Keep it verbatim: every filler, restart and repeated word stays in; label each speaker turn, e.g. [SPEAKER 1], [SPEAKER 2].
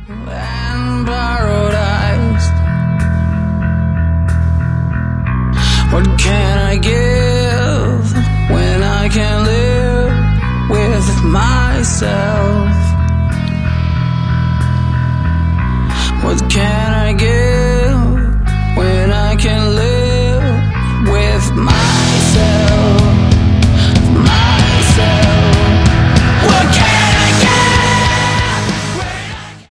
[SPEAKER 1] and paradise. What can I give when I can't live with myself?